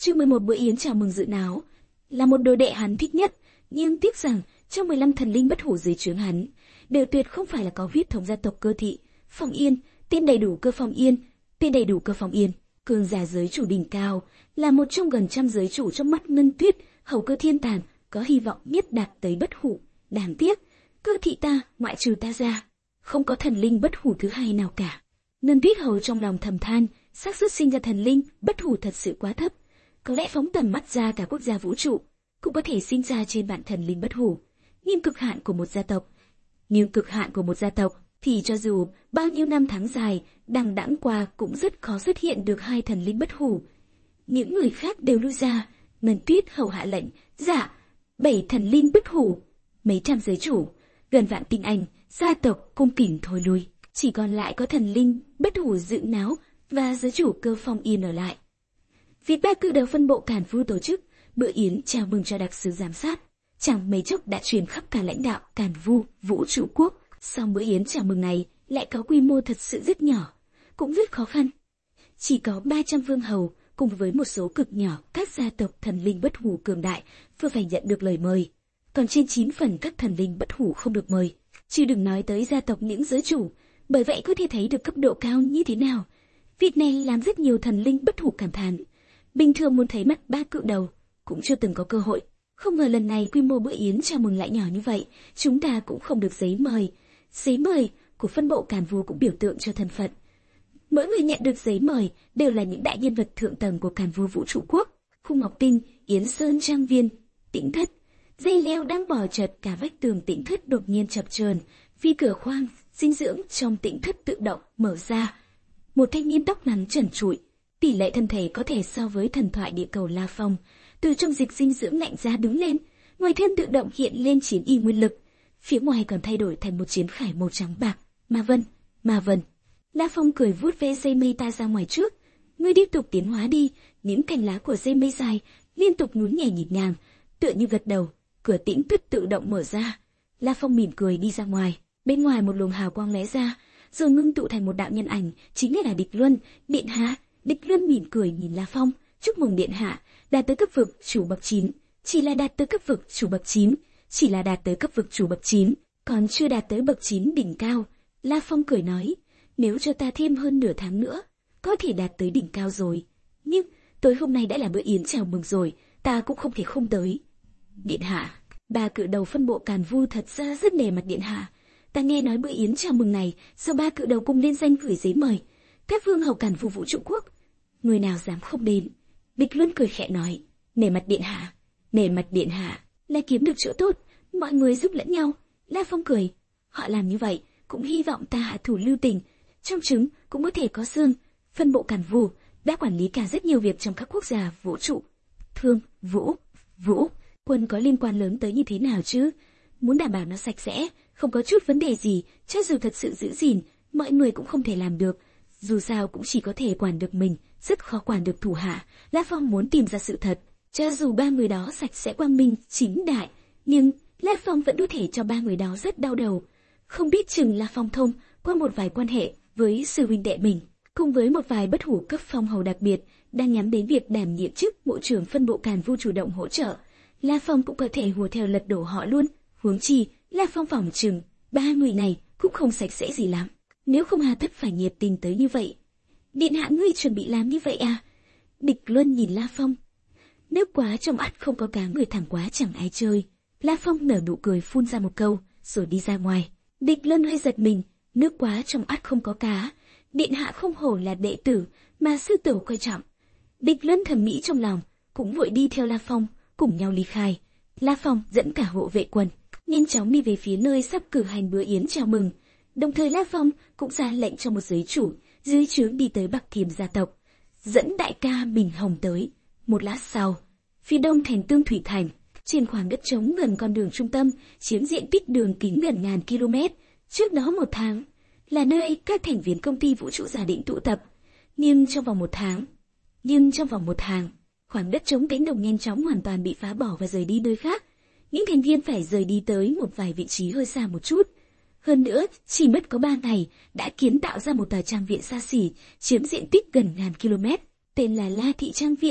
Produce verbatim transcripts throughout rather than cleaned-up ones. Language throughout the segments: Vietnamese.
Chương mười một bữa yến chào mừng dự náo, là một đồ đệ hắn thích nhất, nhưng tiếc rằng trong mười lăm thần linh bất hủ dưới trướng hắn, đều tuyệt không phải là có huyết thống gia tộc Cơ Thị. Phong Yên, tên đầy đủ Cơ Phong Yên, tên đầy đủ Cơ Phong Yên, cường giả giới chủ đỉnh cao, là một trong gần trăm giới chủ trong mắt Ngân Tuyết, hầu Cơ Thiên Tàn, có hy vọng nhất đạt tới bất hủ. Đáng tiếc, Cơ Thị ta, ngoại trừ ta ra, không có thần linh bất hủ thứ hai nào cả. Ngân Tuyết hầu trong lòng thầm than, xác suất sinh ra thần linh bất hủ thật sự quá thấp. Có lẽ phóng tầm mắt ra cả quốc gia vũ trụ, cũng có thể sinh ra trên vạn thần linh bất hủ. Nhưng cực hạn của một gia tộc, nhưng cực hạn của một gia tộc thì cho dù bao nhiêu năm tháng dài đằng đẵng qua cũng rất khó xuất hiện được hai thần linh bất hủ. Những người khác đều lui ra, Ngân Tuyết hầu hạ lệnh, dạ, bảy thần linh bất hủ, mấy trăm giới chủ, gần vạn tinh anh, gia tộc cung kính thôi lui, chỉ còn lại có thần linh bất hủ dự náo và giới chủ Cơ Phong Yên ở lại. Việc ba cự đầu phân bộ Càn Vu tổ chức bữa yến chào mừng cho đặc sứ giám sát, chẳng mấy chốc đã truyền khắp cả lãnh đạo Càn Vu vũ trụ quốc. Song bữa yến chào mừng này lại có quy mô thật sự rất nhỏ, cũng rất khó khăn. Chỉ có ba trăm vương hầu cùng với một số cực nhỏ các gia tộc thần linh bất hủ cường đại vừa phải nhận được lời mời, còn trên chín phần các thần linh bất hủ không được mời, chứ đừng nói tới gia tộc những giới chủ. Bởi vậy có thể thấy được cấp độ cao như thế nào. Việc này làm rất nhiều thần linh bất hủ cảm thán. Bình thường muốn thấy mặt ba cự đầu cũng chưa từng có cơ hội. Không ngờ lần này quy mô bữa yến chào mừng lại nhỏ như vậy, chúng ta cũng không được giấy mời. Giấy mời của phân bộ Càn Vu cũng biểu tượng cho thân phận. Mỗi người nhận được giấy mời đều là những đại nhân vật thượng tầng của Càn Vu vũ trụ quốc. Khung Ngọc Tinh, Yến Sơn Trang Viên, Tĩnh Thất. Dây leo đang bò chật cả vách tường Tĩnh Thất đột nhiên chập chờn, vì cửa khoang dinh dưỡng trong Tĩnh Thất tự động mở ra. Một thanh niên tóc ngắn trần trụi, tỷ lệ thân thể có thể so với thần thoại địa cầu La Phong, từ trong dịch dinh dưỡng lạnh ra đứng lên, ngoài thân tự động hiện lên chiến y nguyên lực, phía ngoài còn thay đổi thành một chiến khải màu trắng bạc. Ma Vân, Ma Vân. La Phong cười vuốt ve dây mây ta ra ngoài trước, ngươi tiếp tục tiến hóa đi. Những cành lá của dây mây dài liên tục nhún nhảy nhịp nhàng, tựa như gật đầu. Cửa Tĩnh Thất tự động mở ra, La Phong mỉm cười đi ra ngoài. Bên ngoài một luồng hào quang lóe ra, rồi ngưng tụ thành một đạo nhân ảnh, chính là Địch Luân. Điện hạ. Địch Luân mỉm cười nhìn La Phong, chúc mừng điện hạ, đạt tới cấp vực chủ bậc chín. Chỉ là đạt tới cấp vực chủ bậc chín, chỉ là đạt tới cấp vực chủ bậc chín, còn chưa đạt tới bậc chín đỉnh cao. La Phong cười nói, nếu cho ta thêm hơn nửa tháng nữa, có thể đạt tới đỉnh cao rồi. Nhưng tối hôm nay đã là bữa yến chào mừng rồi, ta cũng không thể không tới. Điện hạ, ba cự đầu phân bộ Càn Vu thật ra rất nể mặt điện hạ. Ta nghe nói bữa yến chào mừng này do ba cự đầu cùng liên danh gửi giấy mời các vương hầu Càn Vu vũ trụ quốc, người nào dám không đến. Địch Luân cười khẽ nói, nể mặt điện hạ, nể mặt điện hạ là kiếm được chỗ tốt, mọi người giúp lẫn nhau. La Phong cười, họ làm như vậy cũng hy vọng ta hạ thủ lưu tình, trong trứng cũng có thể có xương. Phân bộ Càn Vu đã quản lý cả rất nhiều việc trong các quốc gia vũ trụ. Thương, Vũ, Vũ, quân có liên quan lớn tới như thế nào chứ? Muốn đảm bảo nó sạch sẽ, không có chút vấn đề gì, cho dù thật sự giữ gìn, mọi người cũng không thể làm được. Dù sao cũng chỉ có thể quản được mình, rất khó quản được thủ hạ. La Phong muốn tìm ra sự thật, cho dù ba người đó sạch sẽ quang minh, chính đại, nhưng La Phong vẫn có thể cho ba người đó rất đau đầu. Không biết chừng La Phong thông qua một vài quan hệ với sư huynh đệ mình, cùng với một vài bất hủ cấp phong hầu đặc biệt, đang nhắm đến việc đảm nhiệm chức bộ trưởng phân bộ Càn Vu chủ động hỗ trợ. La Phong cũng có thể hùa theo lật đổ họ luôn. Huống chi, La Phong phỏng chừng ba người này cũng không sạch sẽ gì lắm, nếu không hà tất phải nhiệt tình tới như vậy. Điện hạ ngươi chuẩn bị làm như vậy à? Địch Luân nhìn La Phong, nếu quá trong ắt không có cá người thẳng quá chẳng ai chơi. La Phong nở nụ cười phun ra một câu, rồi đi ra ngoài. Địch Luân hơi giật mình, nước quá trong ắt không có cá, điện hạ không hổ là đệ tử mà sư tử coi trọng. Địch Luân thầm nghĩ trong lòng, cũng vội đi theo La Phong, cùng nhau ly khai. La Phong dẫn cả hộ vệ quân nhanh chóng đi về phía nơi sắp cử hành bữa yến chào mừng. Đồng thời La Phong cũng ra lệnh cho một giới chủ dưới trướng đi tới Bắc Thiềm gia tộc, dẫn đại ca Bình Hồng tới. Một lát sau, phía đông thành Tương Thủy Thành, trên khoảng đất trống gần con đường trung tâm, chiếm diện tích đường kính gần ngàn km. Trước đó một tháng, là nơi các thành viên công ty vũ trụ giả định tụ tập. Nhưng trong vòng một tháng, nhưng trong vòng một tháng, khoảng đất trống cánh đồng nhanh chóng hoàn toàn bị phá bỏ và rời đi nơi khác. Những thành viên phải rời đi tới một vài vị trí hơi xa một chút. Hơn nữa, chỉ mất có ba ngày đã kiến tạo ra một tòa trang viện xa xỉ, chiếm diện tích gần ngàn km, tên là La Thị Trang Viện.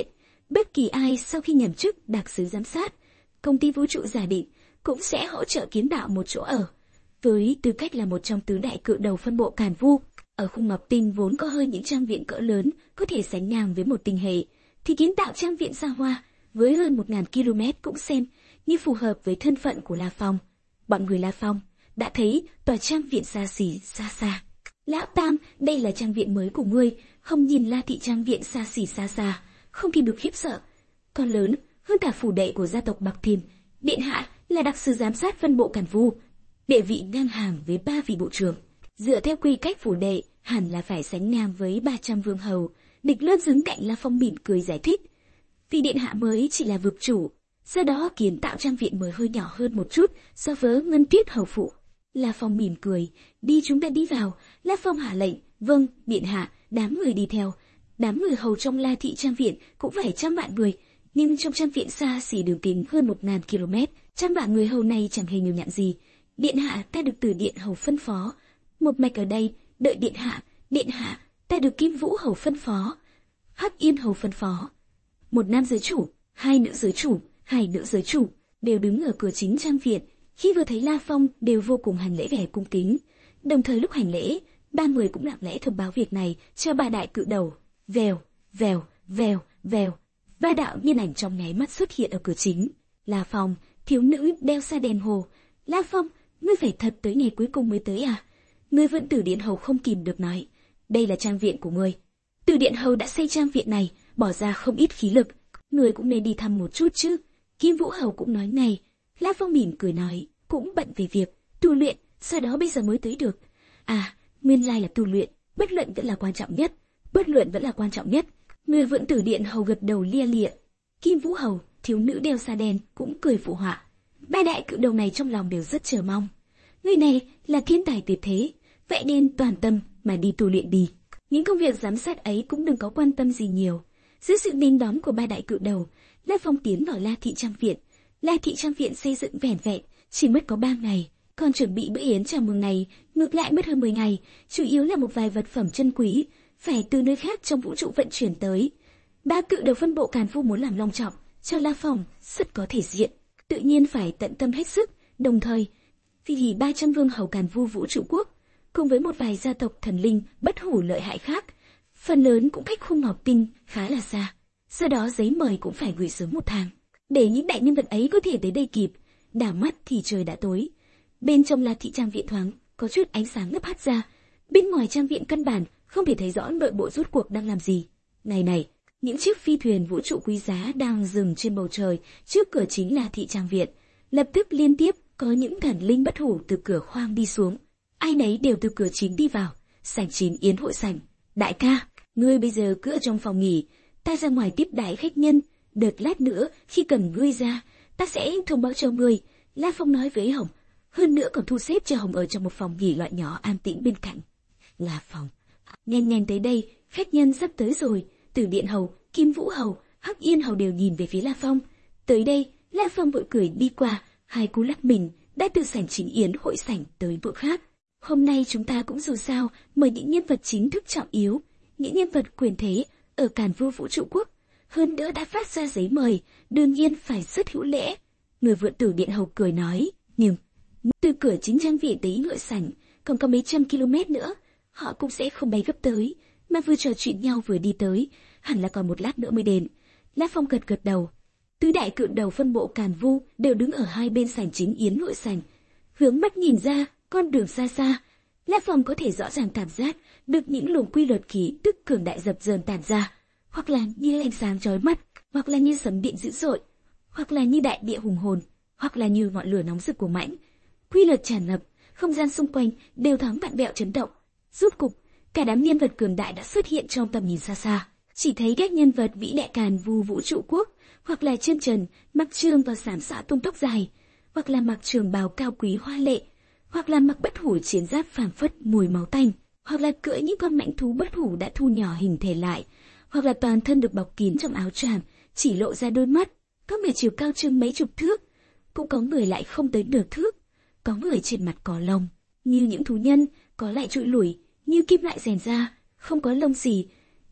bất kỳ ai sau khi nhậm chức đặc sứ giám sát, công ty vũ trụ giả định cũng sẽ hỗ trợ kiến tạo một chỗ ở. Với tư cách là một trong tứ đại cự đầu phân bộ Càn Vu, ở khung Ngọc Tinh vốn có hơi những trang viện cỡ lớn có thể sánh ngang với một tinh hệ, thì kiến tạo trang viện xa hoa với hơn một nghìn ki lô mét cũng xem như phù hợp với thân phận của La Phong. Bọn người La Phong đã thấy tòa trang viện xa xỉ xa xa. Lão Tam, đây là trang viện mới của ngươi, không nhìn La thị trang viện xa xỉ xa xa, không thì được khiếp sợ. Còn lớn hơn cả phủ đệ của gia tộc Bạc Thiềm, điện hạ là đặc sứ giám sát phân bộ Càn Vu, địa vị ngang hàng với ba vị bộ trưởng. Dựa theo quy cách phủ đệ, hẳn là phải sánh ngang với ba trăm vương hầu. Địch Lân đứng cạnh La Phong mỉm cười giải thích. Vì điện hạ mới chỉ là vực chủ, do đó kiến tạo trang viện mới hơi nhỏ hơn một chút so với Ngân Tuyết hầu phụ. La Phong mỉm cười, đi chúng ta đi vào. La Phong hạ lệnh, vâng, điện hạ. Đám người đi theo. Đám người hầu trong La thị trang viện cũng phải trăm vạn người, nhưng trong trang viện xa xỉ đường kính hơn một ngàn ki lô mét, trăm vạn người hầu này chẳng hề nhiều nhạn gì. Điện hạ, ta được Từ Điện hầu phân phó một mạch ở đây, đợi điện hạ. Điện hạ, ta được Kim Vũ hầu phân phó, Hắc Yên hầu phân phó. Một nam giới chủ, hai nữ giới chủ, hai nữ giới chủ đều đứng ở cửa chính trang viện. Khi vừa thấy La Phong đều vô cùng hành lễ vẻ cung kính. Đồng thời lúc hành lễ, ba người cũng lặng lẽ thông báo việc này cho ba đại cự đầu. Vèo, vèo, vèo, vèo, ba đạo nhân ảnh trong nháy mắt xuất hiện ở cửa chính. La Phong, thiếu nữ đeo xa đèn hồ. La Phong, ngươi phải thật tới ngày cuối cùng mới tới à? Ngươi vẫn Từ Điện hầu không kìm được nói, đây là trang viện của ngươi. Từ Điện hầu đã xây trang viện này, bỏ ra không ít khí lực, ngươi cũng nên đi thăm một chút chứ. Kim Vũ hầu cũng nói ngay. La Phong mỉm cười nói, cũng bận về việc tu luyện, sau đó bây giờ mới tới được. À, nguyên lai là tu luyện, bất luận vẫn là quan trọng nhất, bất luận vẫn là quan trọng nhất. Người vẫn Từ Điện hầu gật đầu lia lịa. Kim Vũ hầu, thiếu nữ đeo sa đen cũng cười phụ họa. Ba đại cự đầu này trong lòng đều rất chờ mong. Người này là thiên tài tuyệt thế, vậy nên toàn tâm mà đi tu luyện đi. Những công việc giám sát ấy cũng đừng có quan tâm gì nhiều. Dưới sự nghênh đón của ba đại cự đầu, La Phong tiến vào La thị trang viện. La thị trang viện xây dựng vẻn vẹn chỉ mất có ba ngày, còn chuẩn bị bữa yến chào mừng này ngược lại mất hơn mười ngày, chủ yếu là một vài vật phẩm chân quý phải từ nơi khác trong vũ trụ vận chuyển tới. Ba cự đầu phân bộ Càn Vu muốn làm long trọng cho La Phong rất có thể diện, tự nhiên phải tận tâm hết sức. Đồng thời, vì ba trăm vương hầu Càn Vu vũ trụ quốc cùng với một vài gia tộc thần linh bất hủ lợi hại khác, phần lớn cũng cách khung Ngọc Tinh khá là xa, do đó giấy mời cũng phải gửi sớm một tháng, để những đại nhân vật ấy có thể tới đây kịp. Đảo mắt thì trời đã tối. Bên trong La thị trang viện thoáng có chút ánh sáng lấp hắt ra, bên ngoài trang viện căn bản không thể thấy rõ nội bộ rốt cuộc đang làm gì. Ngày này, những chiếc phi thuyền vũ trụ quý giá đang dừng trên bầu trời trước cửa chính La thị trang viện. Lập tức liên tiếp có những thần linh bất hủ từ cửa khoang đi xuống, ai nấy đều từ cửa chính đi vào sảnh chín yến hội sảnh. Đại ca, ngươi bây giờ cứ ở trong phòng nghỉ, ta ra ngoài tiếp đãi khách nhân, đợt lát nữa khi cần ngươi ra, ta sẽ thông báo cho ngươi. La Phong nói với Hồng, hơn nữa còn thu xếp cho Hồng ở trong một phòng nghỉ loại nhỏ an tĩnh bên cạnh. La Phong, nhanh nhanh tới đây, khách nhân sắp tới rồi. Từ Điện hầu, Kim Vũ hầu, Hắc Yên hầu đều nhìn về phía La Phong. Tới đây, La Phong vội cười đi qua, hai cú lắc mình đã từ sảnh chính yến hội sảnh tới bộ khác. Hôm nay chúng ta cũng dù sao mời những nhân vật chính thức trọng yếu, những nhân vật quyền thế ở Càn Vu vũ trụ quốc, hơn nữa đã phát ra giấy mời, đương nhiên phải rất hữu lễ. Người vượn Từ Điện hầu cười nói, nhưng từ cửa chính trang viện tới ngựa sảnh còn có mấy trăm km nữa, họ cũng sẽ không bay gấp tới, mà vừa trò chuyện nhau vừa đi tới, hẳn là còn một lát nữa mới đến. La Phong gật gật đầu. Tứ đại cự đầu phân bộ Càn Vu đều đứng ở hai bên sảnh chính yến hội sảnh, hướng mắt nhìn ra con đường xa xa. La Phong có thể rõ ràng cảm giác được những luồng quy luật khí tức cường đại dập dờn tản ra, hoặc là như ánh sáng chói mắt, hoặc là như sấm điện dữ dội, hoặc là như đại địa hùng hồn, hoặc là như ngọn lửa nóng rực của mãnh. Quy luật tràn ngập, không gian xung quanh đều thoáng vặn vẹo chấn động. Rốt cục, cả đám nhân vật cường đại đã xuất hiện trong tầm nhìn xa xa. Chỉ thấy các nhân vật vĩ đại Càn Vu vũ trụ quốc, hoặc là chân trần, mặc trường và sảm xạ tung tóc dài, hoặc là mặc trường bào cao quý hoa lệ, hoặc là mặc bất hủ chiến giáp phảng phất mùi máu tanh, hoặc là cưỡi những con mãnh thú bất hủ đã thu nhỏ hình thể lại, hoặc là toàn thân được bọc kín trong áo choàng, chỉ lộ ra đôi mắt. Có người chiều cao chừng mấy chục thước, cũng có người lại không tới nửa thước. Có người trên mặt có lông, như những thú nhân, có lại trụi lủi, như kim loại rèn ra, không có lông gì.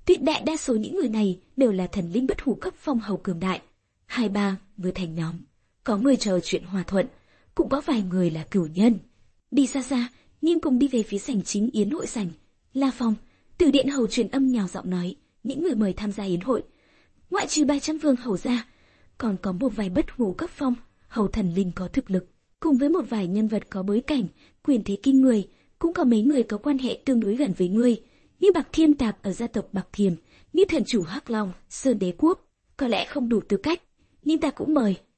Tuyệt đại đa số những người này đều là thần linh bất hủ cấp phong hầu cường đại. Hai ba vừa thành nhóm, có người chờ chuyện hòa thuận, cũng có vài người là cửu nhân. Đi xa xa, nhưng cùng đi về phía sảnh chính yến hội sảnh. La Phong, từ điện hầu truyền âm nhào giọng nói, những người mời tham gia yến hội, ngoại trừ ba trăm vương hầu ra, còn có một vài bất hủ cấp phong hầu thần linh có thực lực, cùng với một vài nhân vật có bối cảnh, quyền thế kinh người, cũng có mấy người có quan hệ tương đối gần với ngươi, như Bạc Thiêm Tạp ở gia tộc Bạc Thiềm, như thần chủ Hắc Long, Sơn Đế Quốc. Có lẽ không đủ tư cách, nhưng ta cũng mời.